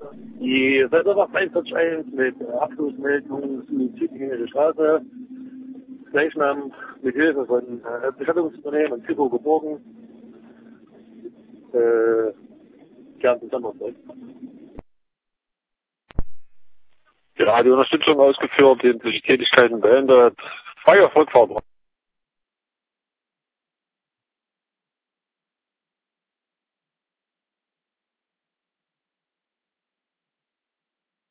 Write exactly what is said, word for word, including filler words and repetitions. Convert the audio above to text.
Die Wetterwacht eins eins mit Abschlussmeldung Suizidhängige Straße. Leichnam mit Hilfe von äh, Bestattungsunternehmen und Typo geborgen. Äh, gern zusammen zurück. Gerade Unterstützung ausgeführt, sämtliche Tätigkeiten beendet. Feuer Rückfahrt.